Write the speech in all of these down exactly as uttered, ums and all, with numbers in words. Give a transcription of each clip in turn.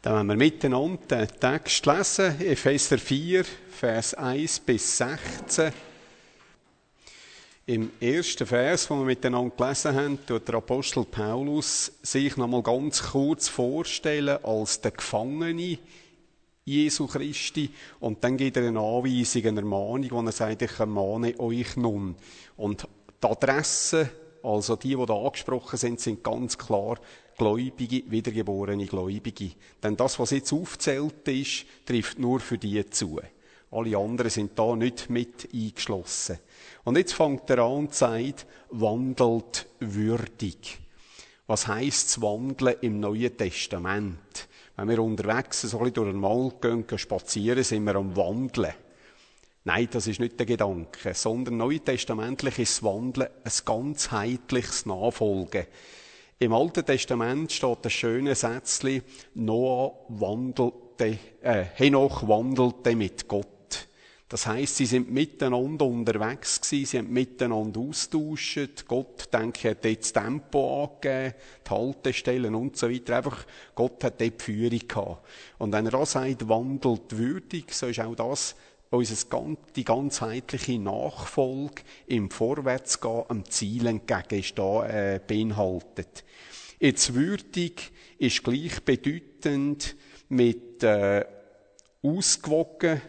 Dann wollen wir miteinander den Text lesen, Epheser vier, Vers eins bis sechzehn. Im ersten Vers, den wir miteinander gelesen haben, tut der Apostel Paulus sich noch mal ganz kurz vorstellen als der Gefangene Jesu Christi. Und dann gibt er eine Anweisung, eine Ermahnung, wo er sagt, ich ermahne euch nun. Und die Adresse, also die, die da angesprochen sind, sind ganz klar Gläubige, wiedergeborene Gläubige. Denn das, was jetzt aufgezählt ist, trifft nur für die zu. Alle anderen sind da nicht mit eingeschlossen. Und jetzt fängt er an und sagt, wandelt würdig. Was heisst das Wandeln im Neuen Testament? Wenn wir unterwegs so ein bisschen durch den Wald gehen, gehen spazieren, sind wir am Wandeln. Nein, das ist nicht der Gedanke, sondern neutestamentlich ist das Wandeln ein ganzheitliches Nachfolgen. Im Alten Testament steht das schöne Sätzchen, Noah wandelte, äh, Henoch wandelte mit Gott. Das heisst, sie sind miteinander unterwegs gewesen, sie haben miteinander austauscht. Gott, denke ich, hat jetzt Tempo angegeben, die Haltestellen und so weiter. Einfach, Gott hat dort die Führung gehabt. Und wenn er auch sagt, wandelt würdig, so ist auch das unser, die ganzheitliche Nachfolge im Vorwärtsgehen am Ziel entgegen ist da äh, beinhaltet. Jetzt würdig ist gleichbedeutend mit äh, ausgewogen,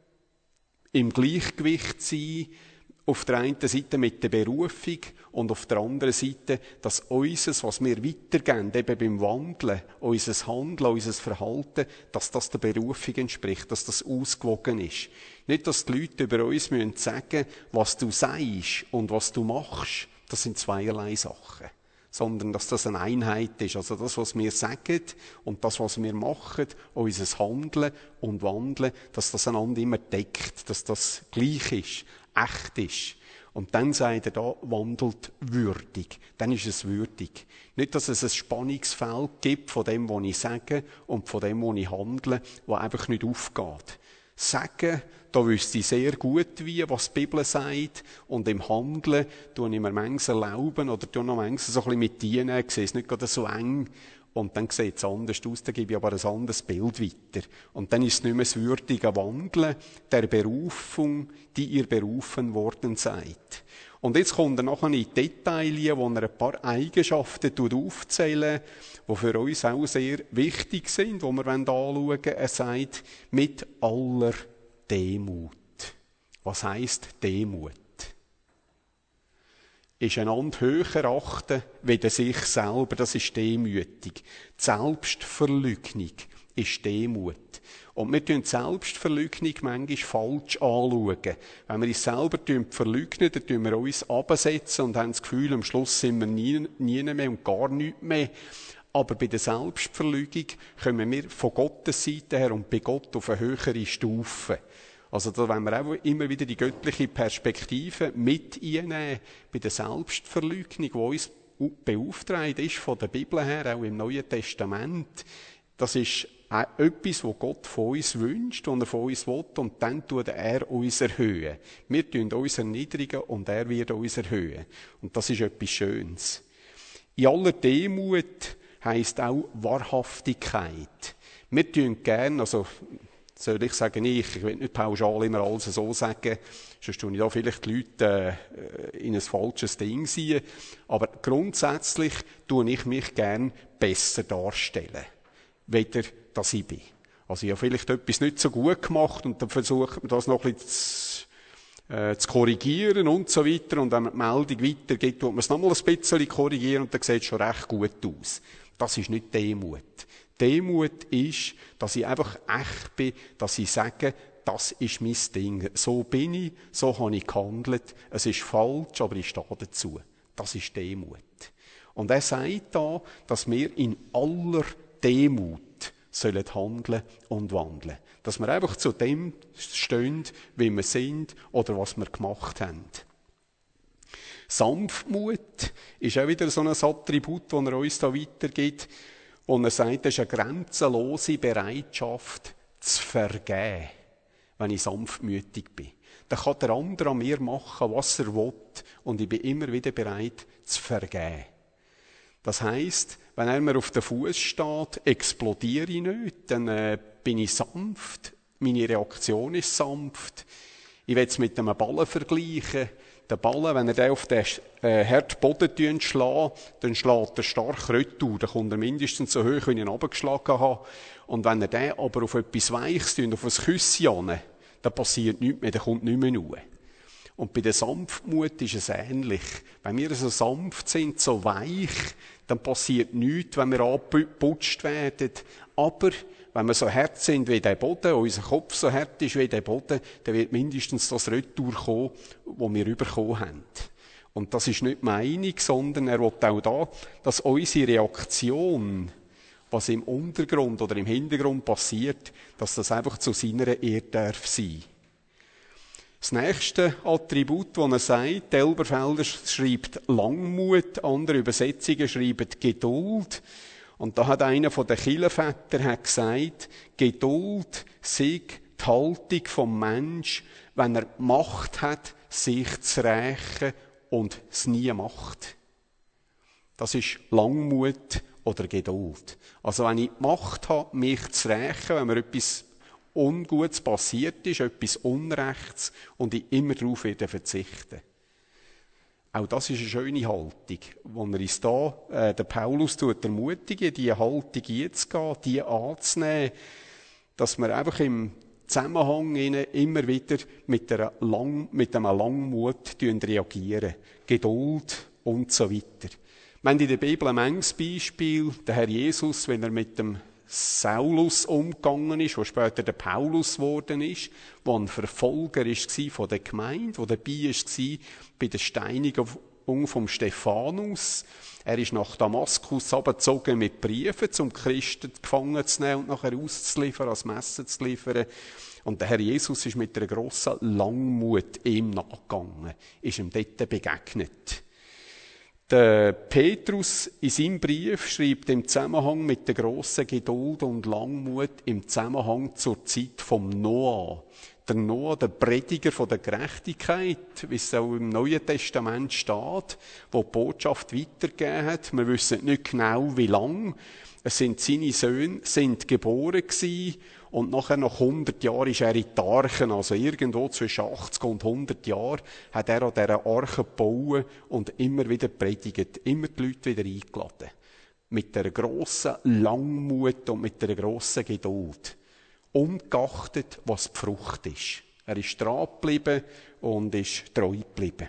im Gleichgewicht sein, auf der einen Seite mit der Berufung und auf der anderen Seite, dass unseres, was wir weitergeben, eben beim Wandeln, unser Handeln, unser Verhalten, dass das der Berufung entspricht, dass das ausgewogen ist. Nicht, dass die Leute über uns müssen sagen, was du sagst und was du machst, das sind zweierlei Sachen. Sondern, dass das eine Einheit ist. Also das, was wir sagen und das, was wir machen, unser Handeln und Wandeln, dass das einander immer deckt, dass das gleich ist, echt ist. Und dann sagt er da, wandelt würdig. Dann ist es würdig. Nicht, dass es ein Spannungsfeld gibt von dem, was ich sage und von dem, was ich handle, was einfach nicht aufgeht. Sagen, da wüsste ich sehr gut, wie, was die Bibel sagt. Und im Handeln tue ich mir manchmal erlauben oder tue noch manchmal so ein bisschen mit dienen. Ich sehe es nicht gerade so eng. Und dann sieht es anders aus, dann gebe ich aber ein anderes Bild weiter. Und dann ist es nicht mehr das würdige Wandeln der Berufung, die ihr berufen worden seid. Und jetzt kommt er nachher in die Details, wo er ein paar Eigenschaften aufzählen, die für uns auch sehr wichtig sind, die wir anschauen wollen. Er sagt, mit aller Demut. Was heisst Demut? Ist einander höher achten, wie sich selber. Das ist demütig. Die Selbstverleugnung ist Demut. Und wir tun die Selbstverleugnung manchmal falsch anschauen. Wenn wir uns selber verleugnen, dann tun wir uns absetzen und haben das Gefühl, am Schluss sind wir nie, nie mehr und gar nichts mehr. Aber bei der Selbstverleugnung kommen wir von Gottes Seite her und bei Gott auf eine höhere Stufe. Also da wollen wir auch immer wieder die göttliche Perspektive mit einnehmen bei der Selbstverleugnung, die uns beauftragt ist von der Bibel her, auch im Neuen Testament. Das ist auch etwas, was Gott von uns wünscht und er von uns will, und dann tut er uns erhöhen. Wir tun uns erniedrigen und er wird uns erhöhen. Und das ist etwas Schönes. In aller Demut heisst auch Wahrhaftigkeit. Wir tun gerne, also soll ich sagen, ich, ich will nicht pauschal immer alles so sagen, sonst tue ich da vielleicht die Leute äh, in ein falsches Ding ziehen. Aber grundsätzlich tue ich mich gern besser darstellen, weder dass ich bin. Also ich habe vielleicht etwas nicht so gut gemacht und dann versucht man das noch ein bisschen zu, äh, zu korrigieren und so weiter. Und wenn man die Meldung weitergibt, tut man es nochmal ein bisschen korrigieren und dann sieht es schon recht gut aus. Das ist nicht Demut. Demut ist, dass ich einfach echt bin, dass ich sage, das ist mein Ding. So bin ich, so habe ich gehandelt. Es ist falsch, aber ich stehe dazu. Das ist Demut. Und er sagt da, dass wir in aller Demut sollen handeln und wandeln. Dass wir einfach zu dem stehen, wie wir sind oder was wir gemacht haben. Sanftmut ist auch wieder so ein Attribut, das er uns da weitergibt. Und er sagt, das ist eine grenzenlose Bereitschaft zu vergeben, wenn ich sanftmütig bin. Dann kann der andere an mir machen, was er will, und ich bin immer wieder bereit zu vergeben. Das heisst, wenn Wenn er mir auf den Fuß steht, explodiere ich nicht, dann äh, bin ich sanft, meine Reaktion ist sanft. Ich will es mit einem Ballen vergleichen. Der Ballen, wenn er den auf den äh, harten Boden schlägt, dann schlägt er stark retour. Dann kommt er mindestens so hoch, wie ich ihn runtergeschlagen habe. Und wenn er den aber auf etwas Weiches tut, auf ein Küsschen, dann passiert nichts mehr, dann kommt nichts mehr raus. Und bei der Sanftmut ist es ähnlich. Wenn wir so sanft sind, so weich, dann passiert nichts, wenn wir angeputscht werden. Aber wenn wir so hart sind wie der Boden, unser Kopf so hart ist wie der Boden, dann wird mindestens das Retour kommen, das wir bekommen haben. Und das ist nicht Meinung, sondern er will auch da, dass unsere Reaktion, was im Untergrund oder im Hintergrund passiert, dass das einfach zu seiner Ehre darf sein. Das nächste Attribut, das er sagt, Elberfelder schreibt Langmut, andere Übersetzungen schreiben Geduld. Und da hat einer von den Kirchenvätern gesagt, Geduld sei die Haltung vom Mensch, wenn er die Macht hat, sich zu rächen und es nie macht. Das ist Langmut oder Geduld. Also wenn ich die Macht habe, mich zu rächen, wenn mir etwas Ungutes passiert ist, etwas Unrechts, und ich immer darauf werde verzichten. Auch das ist eine schöne Haltung, wo er uns da, äh, der Paulus tut ermutigen, diese Haltung einzugehen, die anzunehmen, dass wir einfach im Zusammenhang immer wieder mit, einer Lang, mit einem Langmut reagieren, Geduld und so weiter. Wir haben in der Bibel ein manches Beispiel, der Herr Jesus, wenn er mit dem Saulus umgegangen ist, der später der Paulus geworden ist, der ein Verfolger war von der Gemeinde, der dabei war bei der Steinigung vom Stephanus. Er ist nach Damaskus abgezogen mit Briefen, um Christen gefangen zu nehmen und nachher auszuliefern, als Messe zu liefern. Und der Herr Jesus ist mit einer grossen Langmut ihm nachgegangen, ist ihm dort begegnet. Der Petrus in seinem Brief schreibt im Zusammenhang mit der grossen Geduld und Langmut im Zusammenhang zur Zeit vom Noah. Der Noah, der Prediger von der Gerechtigkeit, wie es auch im Neuen Testament steht, wo die Botschaft weitergegeben hat. Wir wissen nicht genau, wie lang. Es sind seine Söhne, sind geboren gewesen. Und nachher, nach hundert Jahren, ist er in die Arche, also irgendwo zwischen achtzig und hundert Jahren, hat er an dieser Arche gebaut und immer wieder predigt, immer die Leute wieder eingeladen. Mit einer grossen Langmut und mit einer grossen Geduld. Ungeachtet, was die Frucht ist. Er ist dran geblieben und ist treu geblieben.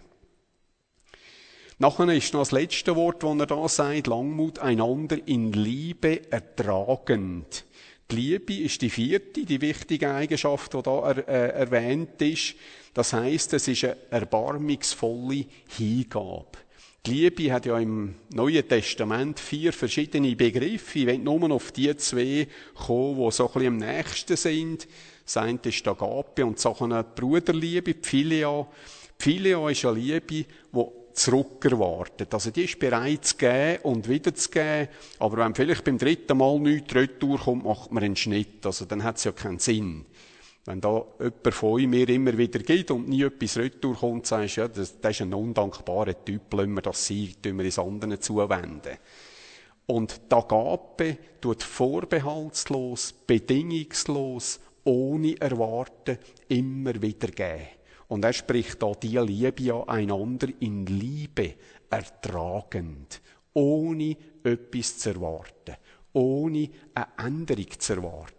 Nachher ist noch das letzte Wort, das er da sagt, Langmut, einander in Liebe ertragend. Die Liebe ist die vierte, die wichtige Eigenschaft, die da er, äh, erwähnt ist. Das heisst, es ist eine erbarmungsvolle Hingabe. Die Liebe hat ja im Neuen Testament vier verschiedene Begriffe. Ich will nur auf die zwei kommen, die so ein bisschen am nächsten sind. Das eine ist die Agape und so eine Bruderliebe, die Philia. Die Philia ist eine Liebe, die zurückerwartet. Also die ist bereit zu geben und wieder zu geben. Aber wenn vielleicht beim dritten Mal nichts retour kommt, macht man einen Schnitt. Also dann hat es ja keinen Sinn. Wenn da jemand von mir immer wieder gibt und nie etwas retour kommt, sagst du, ja, das, das ist ein undankbarer Typ, lassen wir das sein, tun wir es anderen zuwenden. Und die Agape tut vorbehaltslos, bedingungslos, ohne Erwarten, immer wieder geben. Und er spricht da die Liebe ja einander in Liebe ertragend, ohne etwas zu erwarten, ohne eine Änderung zu erwarten.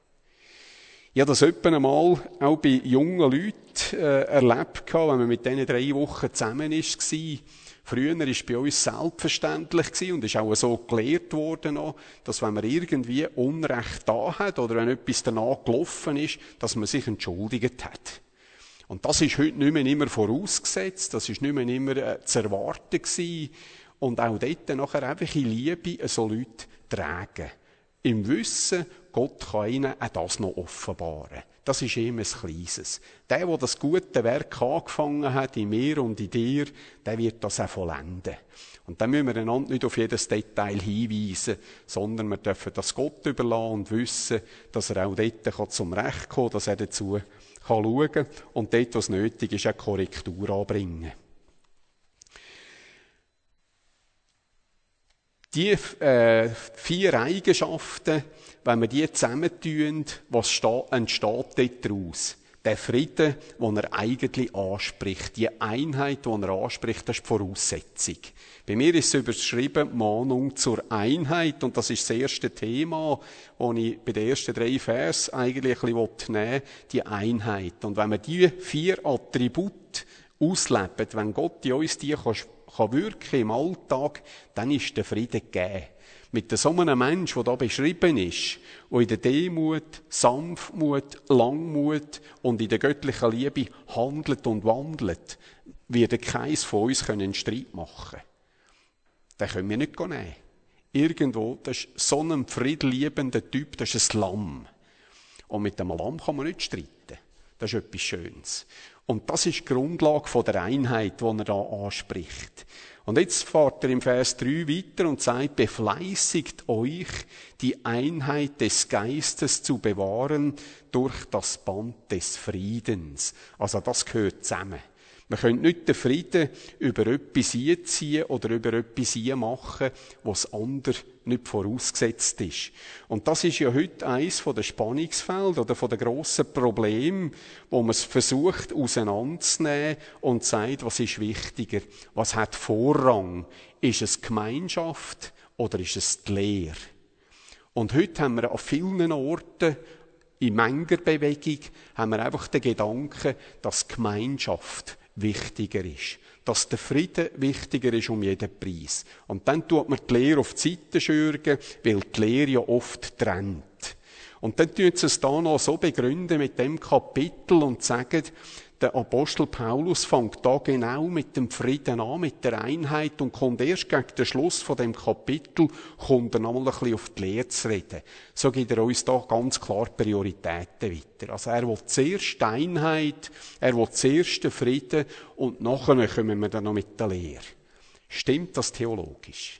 Ich habe das etwa einmal auch bei jungen Leuten äh, erlebt, wenn man mit diesen drei Wochen zusammen war. Früher war es bei uns selbstverständlich und ist auch so gelehrt worden, dass wenn man irgendwie Unrecht da hat oder wenn etwas danach gelaufen ist, dass man sich entschuldigt hat. Und das ist heute nicht mehr immer vorausgesetzt, das ist nicht mehr immer äh, zu erwarten gewesen. Und auch dort nachher einfach in Liebe so Leute tragen. Im Wissen, Gott kann ihnen auch das noch offenbaren. Das ist ihm ein Kleines. Der, der das gute Werk angefangen hat, in mir und in dir, der wird das auch vollenden. Und dann müssen wir einander nicht auf jedes Detail hinweisen, sondern wir dürfen das Gott überlassen und wissen, dass er auch dort zum Recht kommen kann, dass er dazu kann schauen und dort, was nötig ist, eine Korrektur anbringen. Die äh, vier Eigenschaften, wenn wir die zusammentun, was steht, entsteht daraus? Der Frieden, den er eigentlich anspricht, die Einheit, die er anspricht, das ist die Voraussetzung. Bei mir ist es überschrieben, Mahnung zur Einheit, und das ist das erste Thema, das ich bei den ersten drei Versen eigentlich ein bisschen nehmen will, die Einheit. Und wenn wir diese vier Attribute ausleben, wenn Gott in uns die kann, kann wirken im Alltag, dann ist der Friede gegeben. Mit so einem Menschen, der hier beschrieben ist, der in der Demut, Sanftmut, Langmut und in der göttlichen Liebe handelt und wandelt, wird keins von uns einen Streit machen können. Den können wir nicht nehmen. Irgendwo, das ist so ein friedliebender Typ, das ist ein Lamm. Und mit dem Lamm kann man nicht streiten. Das ist etwas Schönes. Und das ist die Grundlage der Einheit, die er hier anspricht. Und jetzt fährt er im Vers drei weiter und sagt, befleißigt euch, die Einheit des Geistes zu bewahren durch das Band des Friedens. Also das gehört zusammen. Man könnte nicht den Frieden über etwas einziehen oder über etwas machen, was andere nicht vorausgesetzt ist. Und das ist ja heute eines der Spannungsfelder oder der grossen Probleme, wo man es versucht auseinanderzunehmen und sagt, was ist wichtiger, was hat Vorrang? Ist es Gemeinschaft oder ist es die Lehre? Und heute haben wir an vielen Orten in Mengerbewegung haben wir einfach den Gedanken, dass die Gemeinschaft wichtiger ist. Dass der Frieden wichtiger ist um jeden Preis. Und dann tut man die Lehre auf die Seite schürgen, weil die Lehre ja oft trennt. Und dann tun sie es da noch so begründen mit dem Kapitel und sagen, der Apostel Paulus fängt da genau mit dem Frieden an, mit der Einheit und kommt erst gegen den Schluss von dem Kapitel, kommt er nochmal ein bisschen auf die Lehre zu reden. So gibt er uns da ganz klar Prioritäten weiter. Also er will zuerst die Einheit, er will zuerst den Frieden und nachher kommen wir dann noch mit der Lehre. Stimmt das theologisch?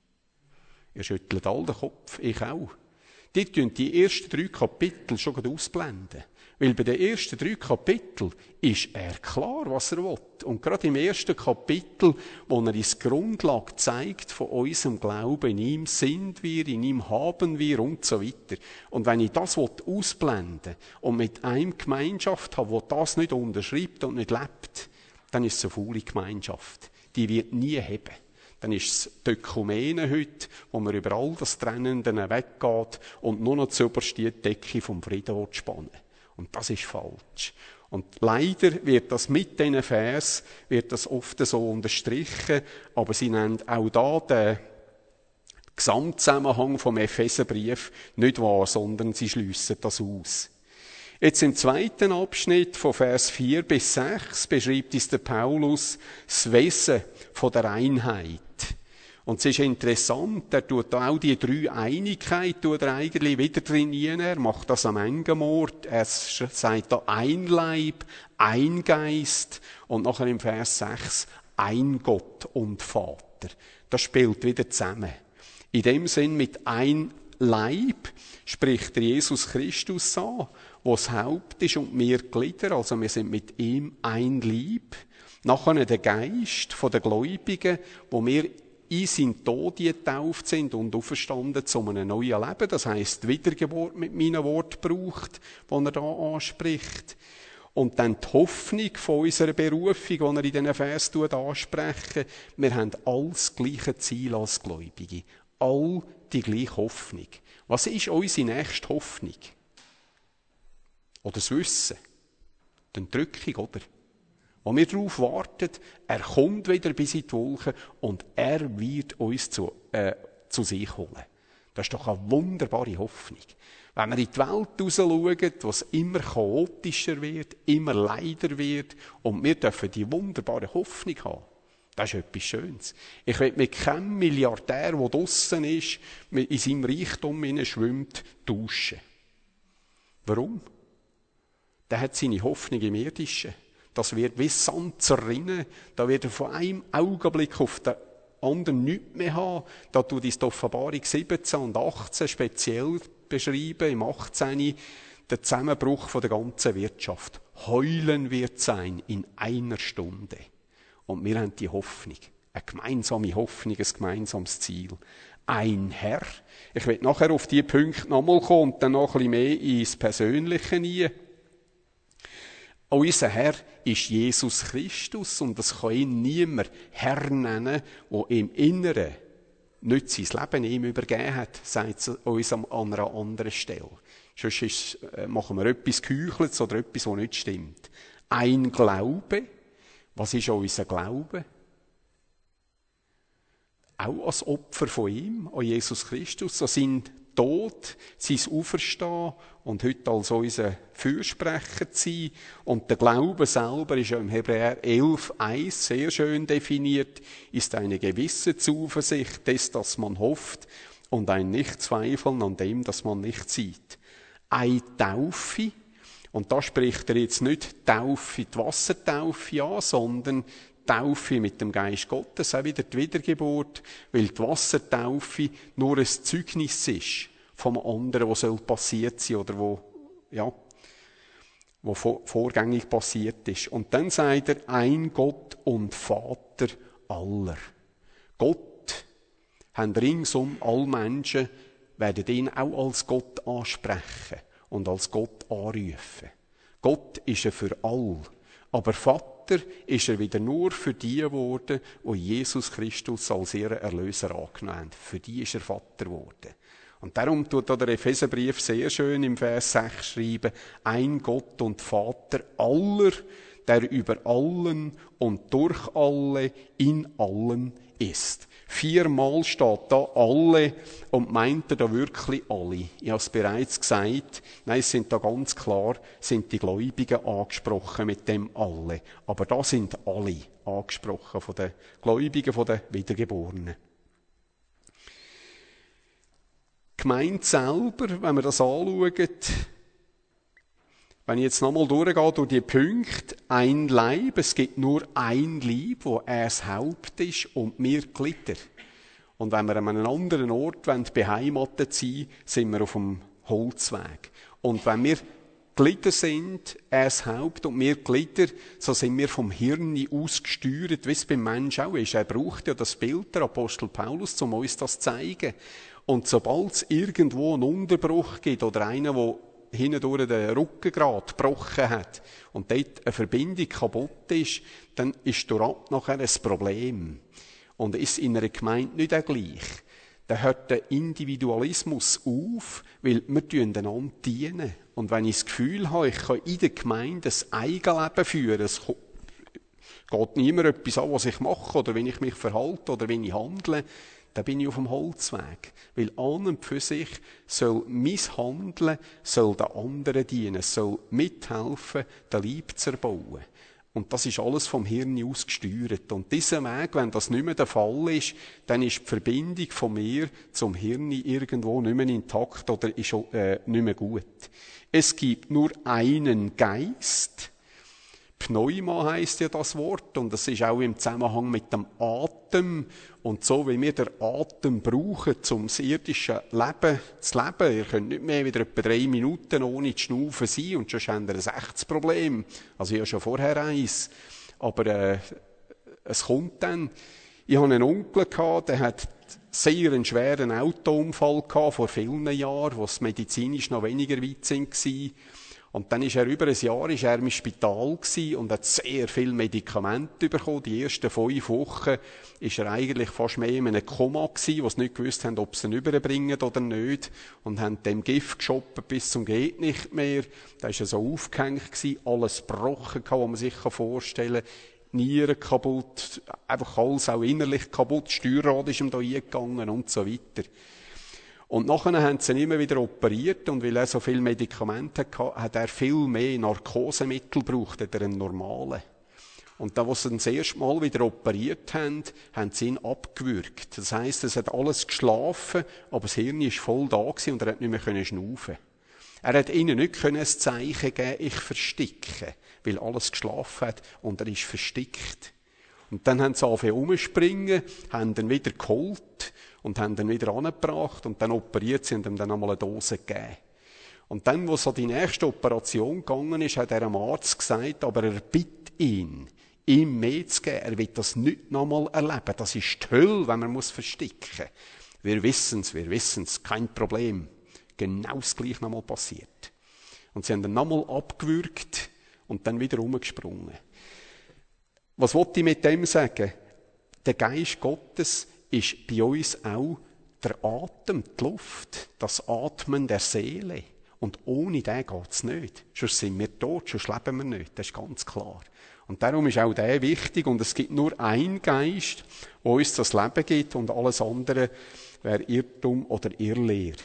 Ihr schüttelt all den Kopf, ich auch. Die tun die ersten drei Kapitel schon ausblenden. Weil bei den ersten drei Kapiteln ist er klar, was er will. Und gerade im ersten Kapitel, wo er uns die Grundlage zeigt von unserem Glauben, in ihm sind wir, in ihm haben wir und so weiter. Und wenn ich das ausblenden will und mit einem Gemeinschaft habe, die das nicht unterschreibt und nicht lebt, dann ist es eine faule Gemeinschaft. Die wird nie heben. Dann ist es die Ökumene heute, wo man über all das Trennende weggeht und nur noch zuoberst die Decke vom Frieden spannen will. Und das ist falsch. Und leider wird das mit diesen Vers, wird das oft so unterstrichen, aber sie nennen auch da den Gesamtzusammenhang vom Epheserbrief nicht wahr, sondern sie schliessen das aus. Jetzt im zweiten Abschnitt von Vers vier bis sechs beschreibt uns der Paulus das Wesen von der Einheit. Und es ist interessant, er tut da auch die drei Einigkeit tut er eigentlich wieder trainieren. Er macht das am Engemord. Er sagt da ein Leib, ein Geist und nachher im Vers sechs ein Gott und Vater. Das spielt wieder zusammen. In dem Sinn mit ein Leib spricht Jesus Christus an, wo das Haupt ist und wir Glieder, also wir sind mit ihm ein Leib. Nachher der Geist von den Gläubigen, wo wir in seinen Tod getauft sind und auferstanden zu einem neuen Leben. Das heisst, die Wiedergeburt mit meinen Worten braucht, die er da anspricht. Und dann die Hoffnung von unserer Berufung, die er in diesen Vers ansprechen. Wir haben all das gleiche Ziel als Gläubige. All die gleiche Hoffnung. Was ist unsere nächste Hoffnung? Oder das Wissen? Die Entrückung, oder? Wo wir darauf warten, er kommt wieder bis in die Wolken und er wird uns zu, äh, zu sich holen. Das ist doch eine wunderbare Hoffnung. Wenn wir in die Welt rausschauen, wo es immer chaotischer wird, immer leider wird und wir dürfen die wunderbare Hoffnung haben. Das ist etwas Schönes. Ich will mit keinem Milliardär, der draussen ist, in seinem Reichtum schwimmt, tauschen. Warum? Der hat seine Hoffnung im Irdischen. Das wird wie Sand zerrinnen. Da wird er von einem Augenblick auf den anderen nichts mehr haben. Da tut uns die Offenbarung siebzehn und achtzehn speziell beschreiben. Im achtzehn der Zusammenbruch von der ganzen Wirtschaft. Heulen wird sein in einer Stunde. Und wir haben die Hoffnung. Eine gemeinsame Hoffnung, ein gemeinsames Ziel. ein Herr. Ich will nachher auf diese Punkte nochmal kommen und dann noch ein bisschen mehr ins Persönliche hinein. Unser Herr ist Jesus Christus und es kann ihn niemand Herr nennen, der im Inneren nicht sein Leben ihm übergeben hat, sagt es uns an einer anderen Stelle. Sonst ist, machen wir etwas Geheucheltes oder etwas, das nicht stimmt. Ein Glaube. Was ist unser Glaube? Auch als Opfer von ihm, an Jesus Christus, an seinen Tod, sein Auferstehen und heute als unser Fürsprecher zu sein. Und der Glaube selber ist ja im Hebräer elf eins sehr schön definiert, ist eine gewisse Zuversicht des, dass man hofft und ein Nichtzweifeln an dem, dass man nicht sieht. Eine Taufe, und da spricht er jetzt nicht Taufe, die Wassertaufe an, sondern Taufe mit dem Geist Gottes, auch wieder die Wiedergeburt, weil die Wassertaufe nur ein Zeugnis ist vom anderen, was soll passiert sein oder wo, ja, wo vorgängig passiert ist. Und dann sagt er, ein Gott und Vater aller. Gott, haben ringsum alle Menschen, werden ihn auch als Gott ansprechen und als Gott anrufen. Gott ist er für all, aber Vater ist er wieder nur für die geworden, die Jesus Christus als ihren Erlöser angenommen haben. Für die ist er Vater geworden. Und darum tut der Epheserbrief sehr schön im Vers sechs schreiben, ein Gott und Vater aller, der über allen und durch alle in allen ist. Viermal steht da alle und meint er da wirklich alle. Ich habe es bereits gesagt, nein, es sind da ganz klar, sind die Gläubigen angesprochen mit dem alle. Aber da sind alle angesprochen, von den Gläubigen, von den Wiedergeborenen. Die Gemeinde selber, wenn wir das anschauen, wenn ich jetzt nochmal durchgehe durch die Punkte, ein Leib, es gibt nur ein Leib, wo er das Haupt ist und wir Glieder. Und wenn wir an einem anderen Ort beheimatet sein, sind wir auf dem Holzweg. Und wenn wir Glieder sind, er das Haupt und wir Glieder, so sind wir vom Hirn aus gesteuert, wie es beim Menschen auch ist. Er braucht ja das Bild, der Apostel Paulus, um uns das zu zeigen. Und sobald es irgendwo einen Unterbruch gibt oder einen, der hindurch den Rückengrad gebrochen hat und dort eine Verbindung kaputt ist, dann ist dort nachher ein Problem. Und ist in einer Gemeinde nicht auch gleich. Dann hört der Individualismus auf, weil wir einander dienen. Und wenn ich das Gefühl habe, ich kann in der Gemeinde ein Eigenleben führen, es geht niemand etwas an, was ich mache, oder wie ich mich verhalte, oder wie ich handle, dann bin ich auf dem Holzweg. Weil an und für sich soll mein Handeln, soll den anderen dienen, soll mithelfen, den Leib zu erbauen. Und das ist alles vom Hirn aus gesteuert. Und dieser Weg, wenn das nicht mehr der Fall ist, dann ist die Verbindung von mir zum Hirn irgendwo nicht mehr intakt oder ist äh, nicht mehr gut. Es gibt nur einen Geist. Pneuma heisst ja das Wort und das ist auch im Zusammenhang mit dem Atem. Und so wie wir den Atem brauchen, um das irdische Leben zu leben, ihr könnt nicht mehr wieder etwa drei Minuten ohne zu schnaufen sein und sonst habt ihr ein echtes Problem. Also ich habe schon vorher eins. Aber äh, es kommt dann. Ich hatte einen Onkel, gehabt, der hat sehr einen schweren Autounfall gehabt, vor vielen Jahren, wo es medizinisch noch weniger weit war. Und dann ist er über ein Jahr ist er im Spital gewesen und hat sehr viel Medikamente bekommen. Die ersten fünf Wochen ist er eigentlich fast mehr in einem Koma gewesen, wo sie nicht gewusst haben, ob sie ihn überbringen oder nicht. Und haben dem Gift geshoppt bis zum geht nicht mehr. Da ist er so aufgehängt gewesen, alles gebrochen gehabt, was man sich vorstellen kann. Nieren kaputt, einfach alles auch innerlich kaputt. Das Steuerrad ist ihm da eingegangen und so weiter. Und nachher haben sie ihn immer wieder operiert und weil er so viele Medikamente hatte, hat er viel mehr Narkosemittel gebraucht als einen normalen. Und da, wo sie ihn das erste Mal wieder operiert haben, haben sie ihn abgewürgt. Das heisst, es hat alles geschlafen, aber das Hirn war voll da gewesen und er hat nicht mehr schnaufen. Er hat ihnen nicht ein Zeichen geben, ich versticke, weil alles geschlafen hat und er ist verstickt. Und dann haben sie angefangen rumspringen, haben ihn wieder geholt und haben ihn wieder angebracht und dann operiert sie und ihm dann einmal eine Dose gegeben. Und dann, wo so die nächste Operation gegangen ist, hat er dem Arzt gesagt, aber er bittet ihn, ihm mehr zu geben. Er will das nicht nochmal erleben. Das ist die Hölle, wenn man muss versticken. Wir wissen's, wir wissen's, kein Problem. Genau das Gleiche nochmal passiert. Und sie haben dann nochmal abgewürgt und dann wieder rumgesprungen. Was wollte ich mit dem sagen? Der Geist Gottes ist bei uns auch der Atem, die Luft, das Atmen der Seele. Und ohne den geht's nicht. Sonst sind wir tot, sonst leben wir nicht. Das ist ganz klar. Und darum ist auch der wichtig. Und es gibt nur einen Geist, der uns das Leben gibt. Und alles andere wäre Irrtum oder Irrlehre.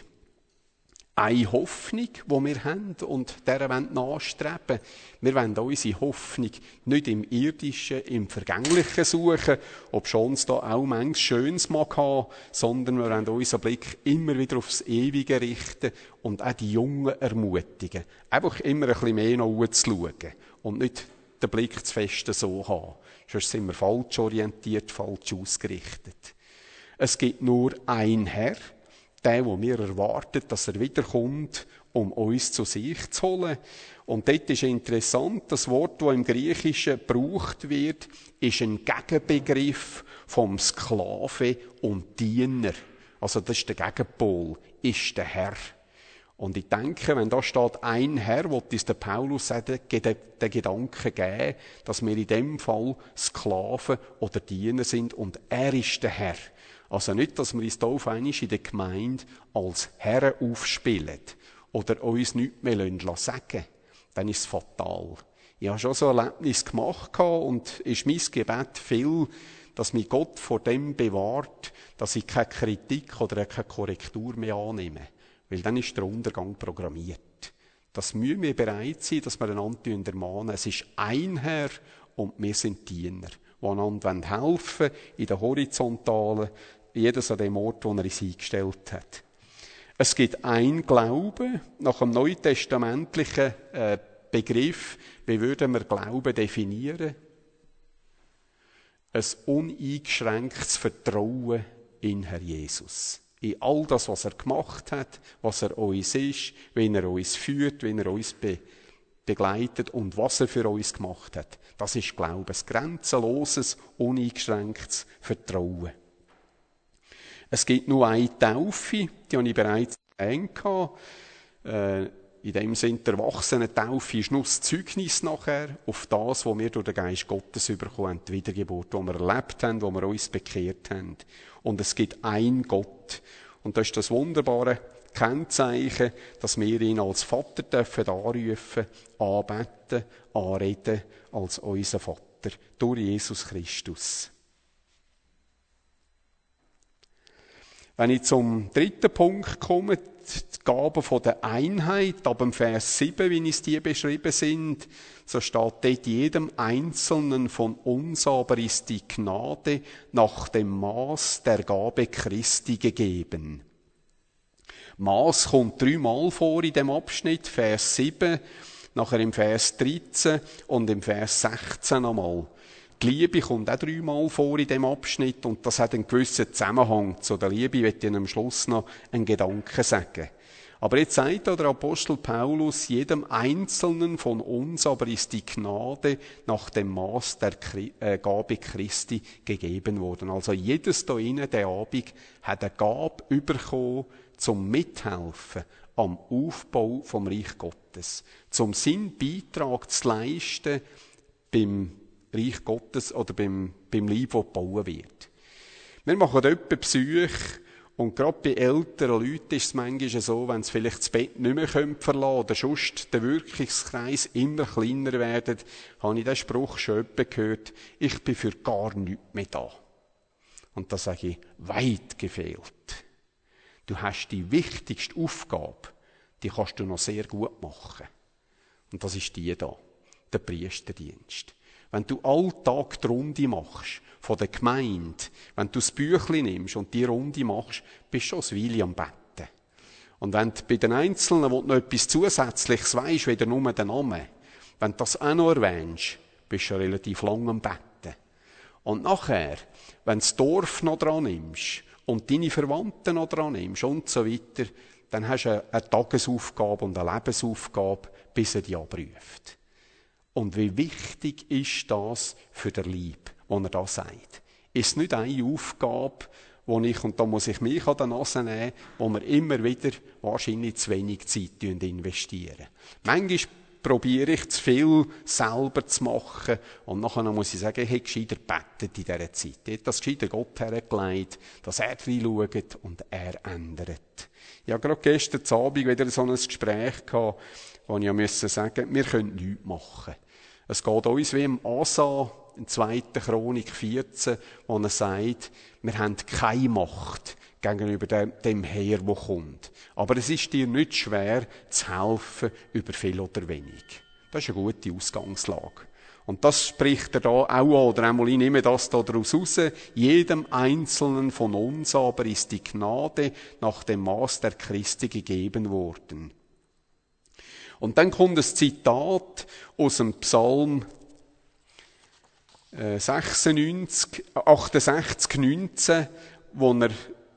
Eine Hoffnung, die wir haben und der wollen nachstreben. Wir wollen unsere Hoffnung nicht im Irdischen, im Vergänglichen suchen, ob schon es da auch manches Schönes mag haben, sondern wir wollen unseren Blick immer wieder aufs Ewige richten und auch die Jungen ermutigen. Einfach immer ein bisschen mehr nach zu schauen und nicht den Blick zu fest so haben. Sonst sind wir falsch orientiert, falsch ausgerichtet. Es gibt nur ein Herr, der, wo wir erwarten, dass er wiederkommt, um uns zu sich zu holen. Und dort ist interessant, das Wort, das im Griechischen gebraucht wird, ist ein Gegenbegriff vom Sklave und Diener. Also das ist der Gegenpol, ist der Herr. Und ich denke, wenn da steht ein Herr, will uns der Paulus sagen, den Gedanken geben, dass wir in dem Fall Sklaven oder Diener sind und er ist der Herr. Also nicht, dass wir uns hier auf einmal in der Gemeinde als Herren aufspielen oder uns nichts mehr sagen lassen. Dann ist es fatal. Ich habe schon so ein Erlebnis gemacht und ist mein Gebet viel, dass mich Gott vor dem bewahrt, dass ich keine Kritik oder keine Korrektur mehr annehme. Weil dann ist der Untergang programmiert. Das müssen wir bereit sein, dass wir einander ermahnen. Es ist ein Herr und wir sind Diener, die einander helfen wollen, in der Horizontalen, jedes an dem Ort, wo er uns eingestellt hat. Es gibt ein Glaube, nach dem neutestamentlichen äh, Begriff, wie würden wir Glauben definieren? Ein uneingeschränktes Vertrauen in Herr Jesus. In all das, was er gemacht hat, was er uns ist, wie er uns führt, wie er uns be- begleitet und was er für uns gemacht hat. Das ist Glauben, ein grenzenloses, uneingeschränktes Vertrauen. Es gibt nur eine Taufe, die habe ich bereits erwähnt. Äh, in dem Sinne, der Erwachsenen-Taufe ist nur das Zeugnis nachher auf das, was wir durch den Geist Gottes bekommen haben, die Wiedergeburt, die wir erlebt haben, wo wir uns bekehrt haben. Und es gibt einen Gott. Und das ist das wunderbare Kennzeichen, dass wir ihn als Vater dürfen anrufen, anbeten, anreden, als unser Vater, durch Jesus Christus. Wenn ich zum dritten Punkt komme, die Gaben von der Einheit, ab dem Vers sieben, wie es die beschrieben sind, so steht dort, jedem Einzelnen von uns aber ist die Gnade nach dem Maß der Gabe Christi gegeben. Maß kommt dreimal vor in dem Abschnitt, Vers sieben, nachher im Vers dreizehn und im Vers sechzehn einmal. Die Liebe kommt auch dreimal vor in dem Abschnitt und das hat einen gewissen Zusammenhang. Zu der Liebe möchte ich am Schluss noch einen Gedanken sagen. Aber jetzt sagt der Apostel Paulus, jedem Einzelnen von uns aber ist die Gnade nach dem Maß der Gabe Christi gegeben worden. Also jedes da innen, der Abend, hat eine Gabe bekommen, zum Mithelfen am Aufbau vom Reich Gottes. Zum seinen Beitrag zu leisten beim Reich Gottes oder beim, beim Leib, das gebaut wird. Wir machen dort Besuche und gerade bei älteren Leuten ist es manchmal so, wenn sie vielleicht das Bett nicht mehr verlassen können oder sonst der Wirkungskreis immer kleiner wird, habe ich den Spruch schon gehört, ich bin für gar nichts mehr da. Und da sage ich, weit gefehlt. Du hast die wichtigste Aufgabe, die kannst du noch sehr gut machen. Und das ist die da, der Priesterdienst. Wenn du alltag die Runde machst, von der Gemeinde, wenn du das Büchlein nimmst und die Runde machst, bist du schon ein Weile am Betten. Und wenn du bei den Einzelnen, wo du noch etwas Zusätzliches weisst, weder nur den Namen, wenn du das auch noch erwähnst, bist du schon relativ lang am Betten. Und nachher, wenn du das Dorf noch dran nimmst und deine Verwandten noch dran nimmst und so weiter, dann hast du eine Tagesaufgabe und eine Lebensaufgabe, bis er dich abruft. Und wie wichtig ist das für den Leib, wo er da sagt? Ist nicht eine Aufgabe, wo ich, und da muss ich mich an der Nase nehmen, wo wir immer wieder wahrscheinlich zu wenig Zeit investieren. Manchmal probiere ich zu viel selber zu machen und nachher muss ich sagen, ich hätte gescheiter gebetet in dieser Zeit. Ich hätte das gescheiter Gott hergelegt, dass er reinschaut und er ändert. Ich habe gerade gestern Abend wieder so ein Gespräch gehabt, wo ich musste sagen, wir können nichts machen. Es geht uns wie im Asa, in zweiter Chronik vierzehn, wo er sagt, wir haben keine Macht gegenüber dem, dem Heer, der kommt. Aber es ist dir nicht schwer, zu helfen, über viel oder wenig. Das ist eine gute Ausgangslage. Und das spricht er da auch an, oder einmal, ich nehme das da daraus raus. Jedem Einzelnen von uns aber ist die Gnade nach dem Maß der Christi gegeben worden. Und dann kommt ein Zitat aus dem Psalm sechsundneunzig, achtundsechzig, neunzehn, wo er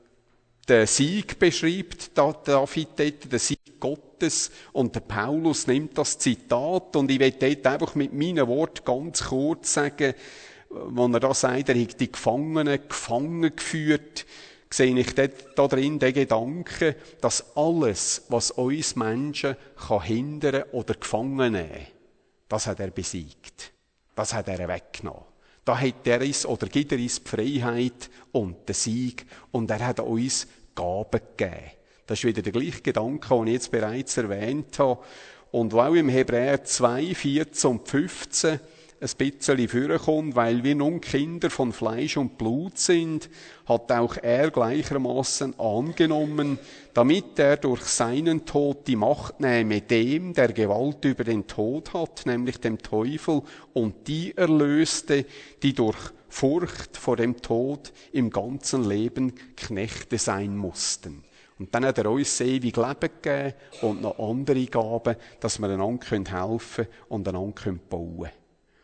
den Sieg beschreibt, David dort, den Sieg Gottes, und der Paulus nimmt das Zitat, und ich will dort einfach mit meinen Worten ganz kurz sagen, wo er da sagt, er hat die Gefangenen gefangen geführt, sehe ich dort da drin den Gedanken, dass alles, was uns Menschen kann hindern oder gefangen nehmen, das hat er besiegt. Das hat er weggenommen. Da hat er uns, oder gibt er uns die Freiheit und den Sieg, und er hat uns Gaben gegeben. Das ist wieder der gleiche Gedanke, den ich jetzt bereits erwähnt habe. Und wo auch im Hebräer zwei, vierzehn und fünfzehn ein bisschen vorkommt, weil wir nun Kinder von Fleisch und Blut sind, hat auch er gleichermaßen angenommen, damit er durch seinen Tod die Macht nehme, dem, der Gewalt über den Tod hat, nämlich dem Teufel, und die erlöste, die durch Furcht vor dem Tod im ganzen Leben Knechte sein mussten. Und dann hat er uns ewig Leben gegeben und noch andere Gaben, dass wir einander helfen können und einander bauen können.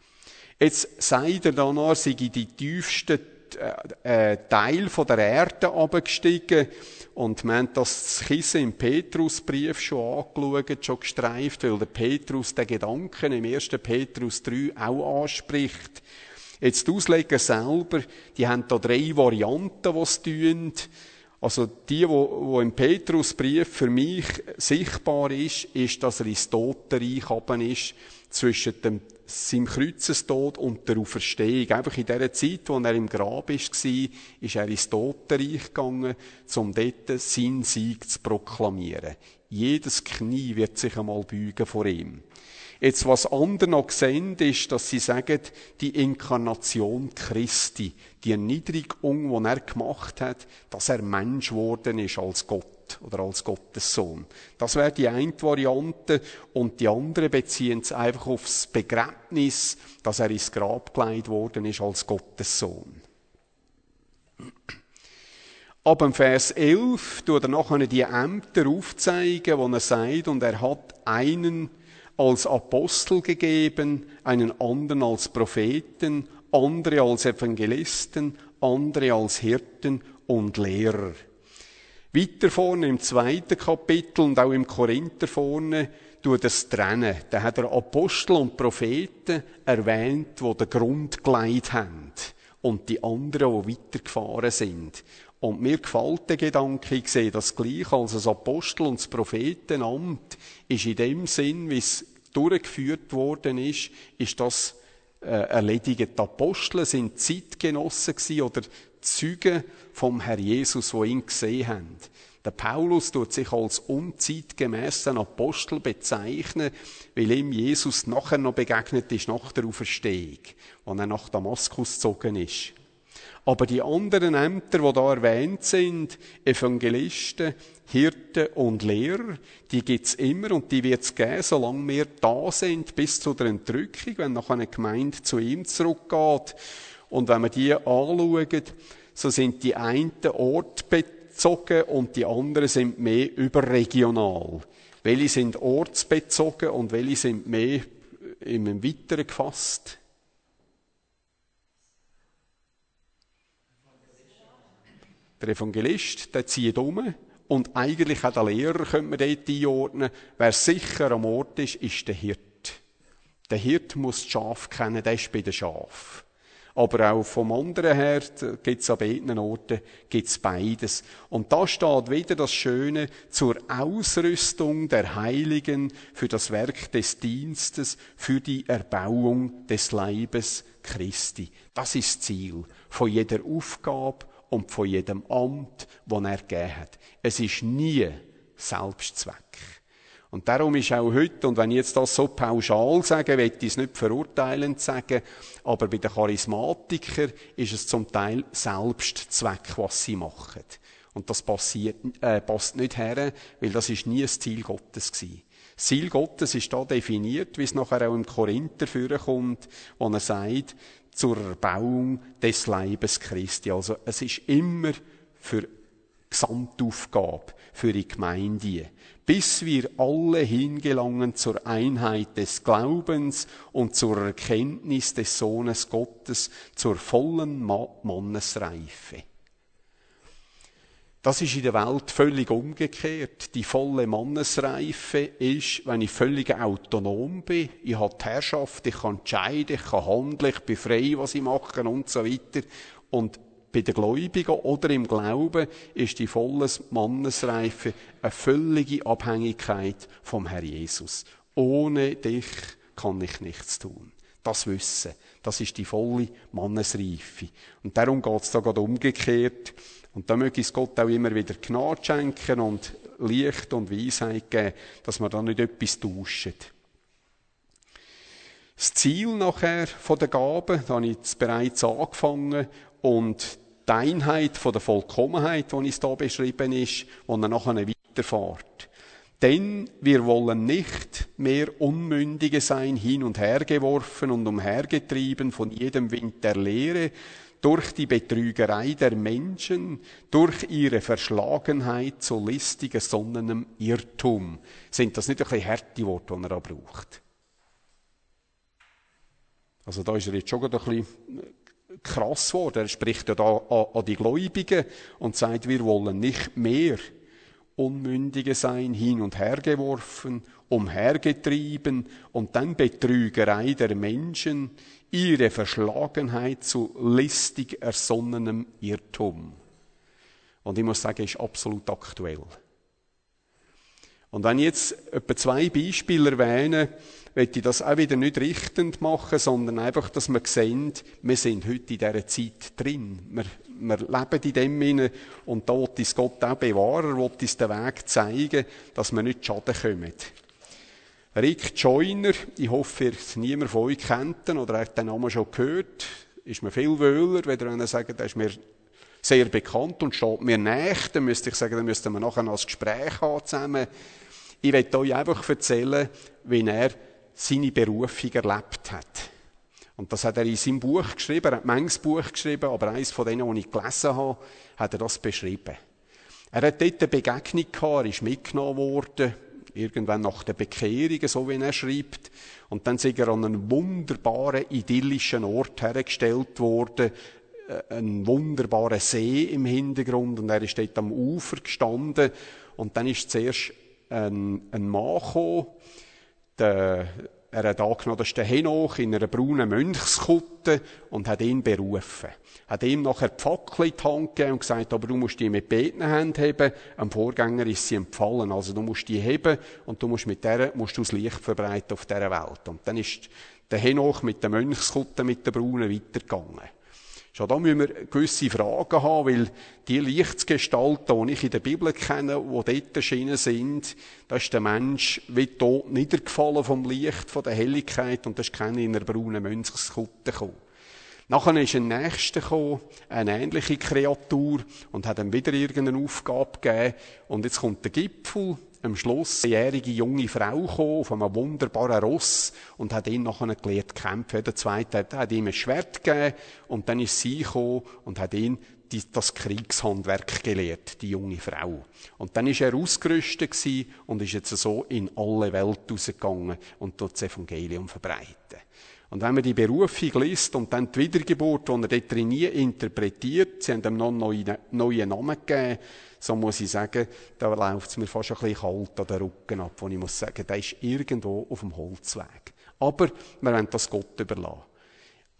Jetzt sagt er danach, sei in die tiefsten äh, Teil von der Erde runtergestiegen, und wir haben das Kissen im Petrusbrief schon angeschaut, schon gestreift, weil der Petrus den Gedanken im ersten Petrus drei auch anspricht. Jetzt die Ausleger selber, die haben da drei Varianten, die es tun. Also die, wo, wo im Petrusbrief für mich sichtbar ist, ist, dass er ins Totenreich runter ist, zwischen dem, seinem Kreuzestod und der Auferstehung. Einfach in dieser Zeit, wo er im Grab war, ist er ins Totenreich gegangen, um dort seinen Sieg zu proklamieren. Jedes Knie wird sich einmal beugen vor ihm. Jetzt, was andere noch sehen, ist, dass sie sagen, die Inkarnation Christi, die Erniedrigung, die er gemacht hat, dass er Mensch geworden ist als Gott oder als Gottes Sohn. Das wäre die eine Variante, und die andere beziehen es einfach aufs Begräbnis, dass er ins Grab gelegt worden ist als Gottes Sohn. Ab dem Vers elf tut er nachher die Ämter aufzeigen, wo er sagt, und er hat einen als Apostel gegeben, einen anderen als Propheten, andere als Evangelisten, andere als Hirten und Lehrer. Weiter vorne im zweiten Kapitel und auch im Korinther vorne tut es trennen. Da hat er Apostel und Propheten erwähnt, die den Grund gelegt haben, und die anderen, die weitergefahren sind. Und mir gefällt der Gedanke, ich sehe das gleich als das Apostel- und das Prophetenamt ist in dem Sinn, wie es durchgeführt worden ist, ist das äh, erledigt. Die Apostel sind Zeitgenossen gewesen oder Zeugen vom Herr Jesus, die ihn gesehen haben. Der Paulus tut sich als unzeitgemäßen Apostel bezeichnen, weil ihm Jesus nachher noch begegnet ist, nach der Auferstehung, als er nach Damaskus gezogen ist. Aber die anderen Ämter, die da erwähnt sind, Evangelisten, Hirten und Lehrer, die gibt's immer, und die wird's geben, solange wir da sind, bis zu der Entrückung, wenn noch eine Gemeinde zu ihm zurückgeht. Und wenn wir die anschauen, so sind die einen ortsbezogen und die anderen sind mehr überregional. Welche sind ortsbezogen und welche sind mehr im Weiteren gefasst? Der Evangelist, der zieht um, und eigentlich auch der Lehrer könnte man dort einordnen. Wer sicher am Ort ist, ist der Hirt. Der Hirt muss das Schaf kennen, der ist bei den Schafen. Aber auch vom anderen her gibt es an beiden Orten gibt's beides. Und da steht wieder das Schöne zur Ausrüstung der Heiligen für das Werk des Dienstes, für die Erbauung des Leibes Christi. Das ist das Ziel von jeder Aufgabe und von jedem Amt, das er gegeben hat. Es ist nie Selbstzweck. Und darum ist auch heute, und wenn ich jetzt das so pauschal sage, will ich es nicht verurteilend sagen, aber bei den Charismatikern ist es zum Teil Selbstzweck, was sie machen. Und das passiert, äh, passt nicht her, weil das ist nie das Ziel Gottes gewesen. Das Ziel Gottes ist da definiert, wie es nachher auch im Korinther vorkommt, wo er sagt, zur Erbauung des Leibes Christi. Also es ist immer für Gesamtaufgabe, für die Gemeinde. Bis wir alle hingelangen zur Einheit des Glaubens und zur Erkenntnis des Sohnes Gottes, zur vollen Mannesreife. Das ist in der Welt völlig umgekehrt. Die volle Mannesreife ist, wenn ich völlig autonom bin. Ich habe die Herrschaft, ich kann entscheiden, ich kann handeln, ich bin frei, was ich mache und so weiter. Und bei den Gläubigen oder im Glauben ist die volle Mannesreife eine völlige Abhängigkeit vom Herrn Jesus. Ohne dich kann ich nichts tun. Das Wissen, das ist die volle Mannesreife. Und darum geht es da gerade umgekehrt. Und da möge es Gott auch immer wieder Gnade schenken und Licht und Weisheit geben, dass wir da nicht etwas tauschen. Das Ziel nachher von der Gabe, da habe ich jetzt bereits angefangen, und die Einheit von der Vollkommenheit, die es hier beschrieben ist, wo er nachher weiterfährt. Denn wir wollen nicht mehr Unmündige sein, hin und her geworfen und umhergetrieben von jedem Wind der Lehre, durch die Betrügerei der Menschen, durch ihre Verschlagenheit zu listig gesonnenem Irrtum. Sind das nicht ein bisschen harte Worte, die er da braucht? Also da ist er jetzt schon ein bisschen krass geworden. Er spricht ja da an, an die Gläubigen und sagt, wir wollen nicht mehr Unmündige sein, hin und her geworfen, umhergetrieben und dann Betrügerei der Menschen, ihre Verschlagenheit zu listig ersonnenem Irrtum. Und ich muss sagen, ist absolut aktuell. Und wenn ich jetzt etwa zwei Beispiele erwähne, möchte ich das auch wieder nicht richtend machen, sondern einfach, dass wir sehen, wir sind heute in dieser Zeit drin. Wir, wir leben in dem hinein und da will uns Gott auch bewahren, will uns den Weg zeigen, dass wir nicht Schaden kommen. Rick Joyner, ich hoffe, ihr niemand von euch kennt ihn oder hat den Namen schon gehört, ist mir viel wohler, wenn ihr sagt, der ist mir sehr bekannt und steht mir nahe, dann müsste ich sagen, dann müssten wir nachher noch ein Gespräch haben zusammen. Ich möchte euch einfach erzählen, wie er seine Berufung erlebt hat. Und das hat er in seinem Buch geschrieben, er hat manches Buch geschrieben, aber eines von denen, die ich gelesen habe, hat er das beschrieben. Er hat dort eine Begegnung gehabt, er ist mitgenommen worden, irgendwann nach der Bekehrung, so wie er schreibt. Und dann ist er an einen wunderbaren, idyllischen Ort hergestellt worden, ein wunderbarer See im Hintergrund, und er ist dort am Ufer gestanden. Und dann ist zuerst ein, ein Mann gekommen, der, er hat angenommen, das ist der Henoch in einer braunen Mönchskutte, und hat ihn berufen. Hat ihm nachher die Fackel in die Hand gegeben und gesagt, aber du musst die mit beiden Händen heben. Am Vorgänger ist sie empfallen, also du musst die heben und du musst mit der musst du das Licht verbreiten auf dieser Welt. Und dann ist der Henoch mit der Mönchskutte, mit der braunen, weitergegangen. Schon da müssen wir gewisse Fragen haben, weil die Lichtsgestalten, die ich in der Bibel kenne, die dort erschienen sind, da ist der Mensch wie tot niedergefallen vom Licht, von der Helligkeit, und da ist keiner in einer braunen Mönchskutte gekommen. Nachher ist ein Nächster gekommen, eine ähnliche Kreatur, und hat ihm wieder irgendeine Aufgabe gegeben. Und jetzt kommt der Gipfel, am Schluss eine jährige junge Frau gekommen, auf einem wunderbaren Ross, und hat ihn nachher gelehrt kämpfen. Der Zweite hat, hat ihm ein Schwert gegeben, und dann ist sie gekommen und hat ihn die, das Kriegshandwerk gelehrt, die junge Frau. Und dann ist er ausgerüstet gewesen und ist jetzt so in alle Welt rausgegangen und dort das Evangelium verbreiten. Und wenn man die Berufung liest und dann die Wiedergeburt, die er dort drin nie interpretiert, sie haben ihm noch einen neuen, neuen Namen gegeben, so muss ich sagen, da läuft es mir fast ein bisschen kalt an den Rücken ab, wo ich muss sagen, der ist irgendwo auf dem Holzweg. Aber wir wollen das Gott überlassen.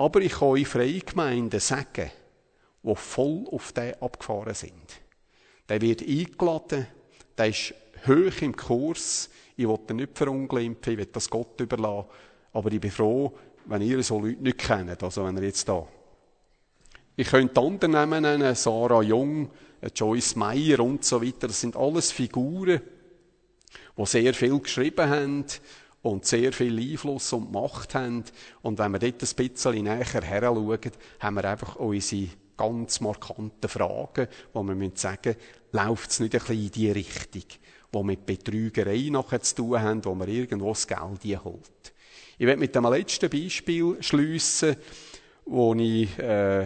Aber ich kann euch Freigemeinden sagen, die voll auf den abgefahren sind. Der wird eingeladen, der ist hoch im Kurs. Ich will ihn nicht verunglimpfen, ich will das Gott überlassen. Aber ich bin froh, wenn ihr so Leute nicht kennt, also wenn ihr jetzt da. Ich könnte andere Namen nennen, Sarah Jung, Joyce Meyer und so weiter. Das sind alles Figuren, die sehr viel geschrieben haben und sehr viel Einfluss und Macht haben. Und wenn wir dort ein bisschen näher heranschauen, haben wir einfach unsere ganz markanten Fragen, wo wir sagen müssen, läuft es nicht ein bisschen in die Richtung, die mit Betrügerei nachher zu tun haben, wo man irgendwo das Geld holt. Ich werde mit dem letzten Beispiel schliessen, wo ich äh,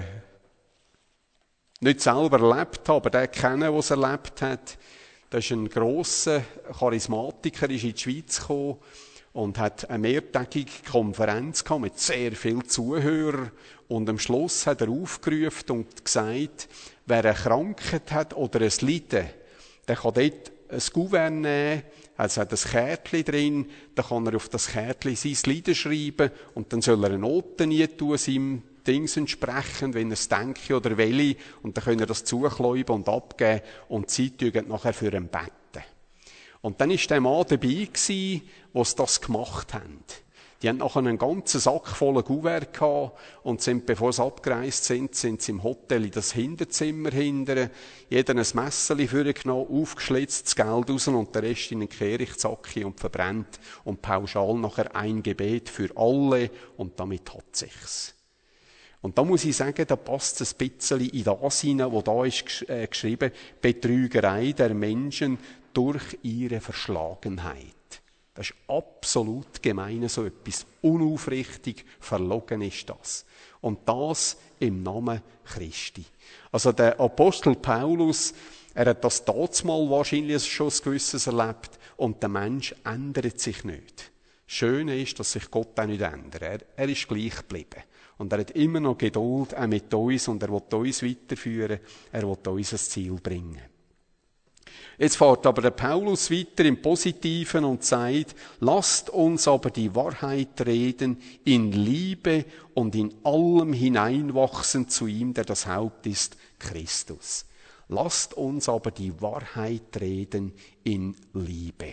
nicht selber erlebt habe, aber den kennen, der es erlebt hat. Das ist ein grosser Charismatiker, ist in die Schweiz gekommen und hat eine mehrtägige Konferenz gehabt mit sehr vielen Zuhörern. Und am Schluss hat er aufgerufen und gesagt, wer eine Krankheit hat oder ein Leiden, der kann dort ein Kuvert nehmen, es hat ein Kärtchen drin, dann kann er auf das Kärtchen sein Leiden schreiben und dann soll er eine Note nie tun, seinem Dings entsprechend, wenn er es denke oder will, und dann können er das zukläuben und abgeben und die Zeit nachher für ihn beten. Und dann war der Mann dabei gewesen, die das gemacht haben. Die haben nachher einen ganzen Sack voller Kuvert gehabt und sind, bevor sie abgereist sind, sind sie im Hotel in das Hinterzimmer hindern. Jeder ein Messerli vorgenommen, aufgeschlitzt, das Geld raus und der Rest in einen Kehrichtsack und verbrennt. Und pauschal nachher ein Gebet für alle und damit hat sich's. Und da muss ich sagen, da passt es ein bisschen in das hinein, wo da ist äh, geschrieben, Betrügerei der Menschen durch ihre Verschlagenheit. Das ist absolut gemein, so etwas. Unaufrichtig, verlogen ist das. Und das im Namen Christi. Also der Apostel Paulus, er hat das damals wahrscheinlich schon ein gewisses erlebt. Und der Mensch ändert sich nicht. Das Schöne ist, dass sich Gott auch nicht ändert. Er, er ist gleich geblieben. Und er hat immer noch Geduld, auch mit uns. Und er will uns weiterführen. Er will uns ans Ziel bringen. Jetzt fährt aber der Paulus weiter im Positiven und sagt, lasst uns aber die Wahrheit reden, in Liebe und in allem hineinwachsen zu ihm, der das Haupt ist, Christus. Lasst uns aber die Wahrheit reden in Liebe.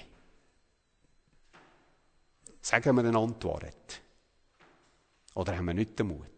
Sagen wir eine Antwort. Oder haben wir nicht den Mut?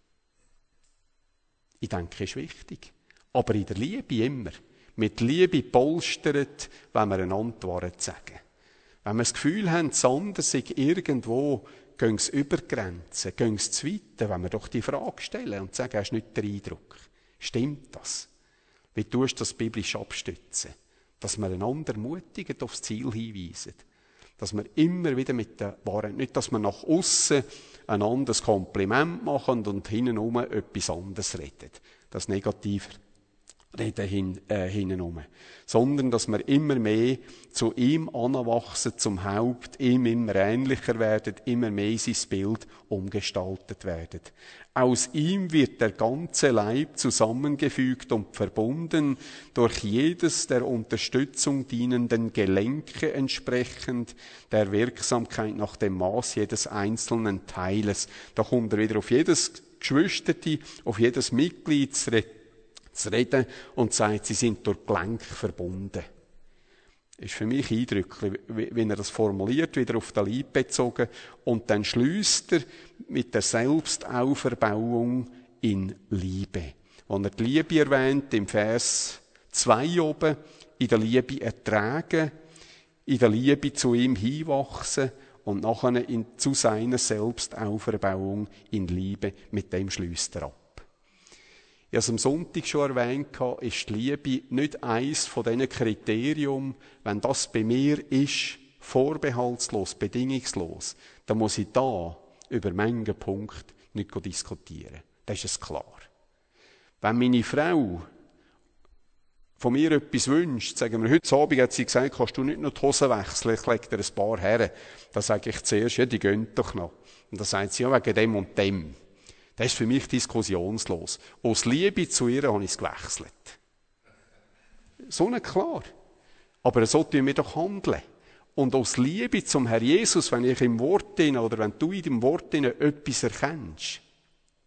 Ich denke, es ist wichtig. Aber in der Liebe immer. Mit Liebe polstert, wenn wir eine Antwort sagen. Wenn wir das Gefühl haben, das andere sei irgendwo, gehen es über die Grenzen, gehen es zu weit, wenn wir doch die Frage stellen und sagen, hast du nicht den Eindruck? Stimmt das? Wie tust du das biblisch abstützen? Dass wir einander ermutigen, aufs Ziel hinweisen. Dass wir immer wieder mit der Wahrheit, nicht, dass wir nach aussen ein anderes Kompliment machen und hintenrum etwas anderes reden. Das Negative reden hin, äh, hintenrum. Sondern, dass wir immer mehr zu ihm anwachsen, zum Haupt, ihm immer ähnlicher werden, immer mehr in sein Bild umgestaltet werden. Aus ihm wird der ganze Leib zusammengefügt und verbunden, durch jedes der Unterstützung dienenden Gelenke entsprechend, der Wirksamkeit nach dem Maß jedes einzelnen Teiles. Da kommt er wieder auf jedes Geschwisterte, auf jedes Mitglied zu reden und sagt, sie sind durch Gelenk verbunden. Ist für mich eindrücklich, wenn er das formuliert, wieder auf den Leib bezogen. Und dann schließt er mit der Selbstauferbauung in Liebe. Wenn er die Liebe erwähnt, im Vers zwei oben, in der Liebe ertragen, in der Liebe zu ihm hinwachsen und nachher in, zu seiner Selbstauferbauung in Liebe, mit dem schließt er ab. Ich habe es am Sonntag schon erwähnt, ist die Liebe nicht eins von diesen Kriterien. Wenn das bei mir ist, vorbehaltslos, bedingungslos, dann muss ich da über manchen Punkt nicht diskutieren. Das ist es klar. Wenn meine Frau von mir etwas wünscht, sagen wir, heute Abend hat sie gesagt, kannst du nicht noch die Hose wechseln, ich lege dir ein paar her. Dann sage ich zuerst, ja, die gehen doch noch. Und dann sagt sie, ja, wegen dem und dem. Das ist für mich diskussionslos. Aus Liebe zu ihr habe ich es gewechselt. So nicht klar. Aber so tun wir doch handeln. Und aus Liebe zum Herrn Jesus, wenn ich im Wort oder wenn du in dem Wort etwas erkennst,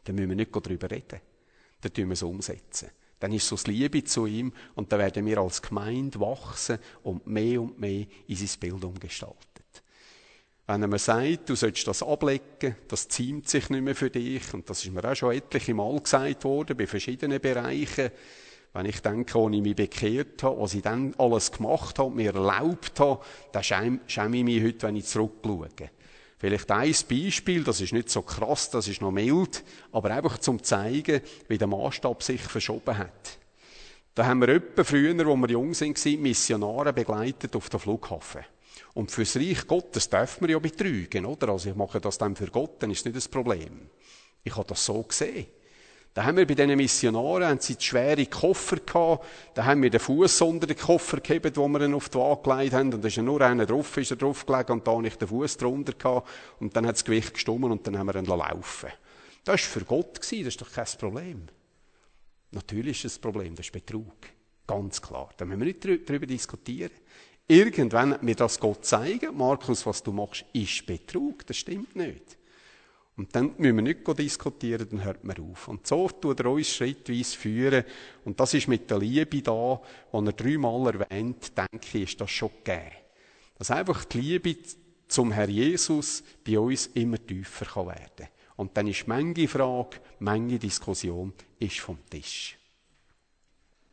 dann müssen wir nicht darüber reden. Dann tun wir es umsetzen. Dann ist so das Liebe zu ihm und dann werden wir als Gemeinde wachsen und mehr und mehr in sein Bild umgestaltet. Wenn er mir sagt, du sollst das ablegen, das ziemt sich nicht mehr für dich, und das ist mir auch schon etliche Mal gesagt worden, bei verschiedenen Bereichen, wenn ich denke, als ich mich bekehrt habe, was ich dann alles gemacht habe, mir erlaubt habe, dann schäme, schäme ich mich heute, wenn ich zurückschaue. Vielleicht ein Beispiel, das ist nicht so krass, das ist noch mild, aber einfach zum zeigen, wie der Maßstab sich verschoben hat. Da haben wir etwa früher, als wir jung waren, Missionare begleitet auf den Flughafen. Und fürs Reich Gottes darf man ja betrügen, oder? Also ich mache das dann für Gott, dann ist nicht das Problem. Ich habe das so gesehen. Da haben wir bei diesen Missionaren, haben sie schwere Koffer gehabt, da haben wir den Fuß unter den Koffer gehabt, wo wir ihn auf die Waage gelegt haben, und da ist ja nur einer drauf, ist er drauf gelegen, und da habe ich den Fuß drunter gehabt, und dann hat das Gewicht gestummen, und dann haben wir ihn laufen lassen. Das war für Gott, das ist doch kein Problem. Natürlich ist es ein Problem, das ist Betrug. Ganz klar. Da müssen wir nicht darüber diskutieren. Irgendwann hat mir das Gott zeigen, Markus, was du machst, ist Betrug, das stimmt nicht. Und dann müssen wir nicht diskutieren, dann hört man auf. Und so tut er uns schrittweise führen. Und das ist mit der Liebe da, die er dreimal erwähnt, denke ich, ist das schon gegeben. Dass einfach die Liebe zum Herr Jesus bei uns immer tiefer werden kann. Und dann ist manche Frage, manche Diskussion ist vom Tisch.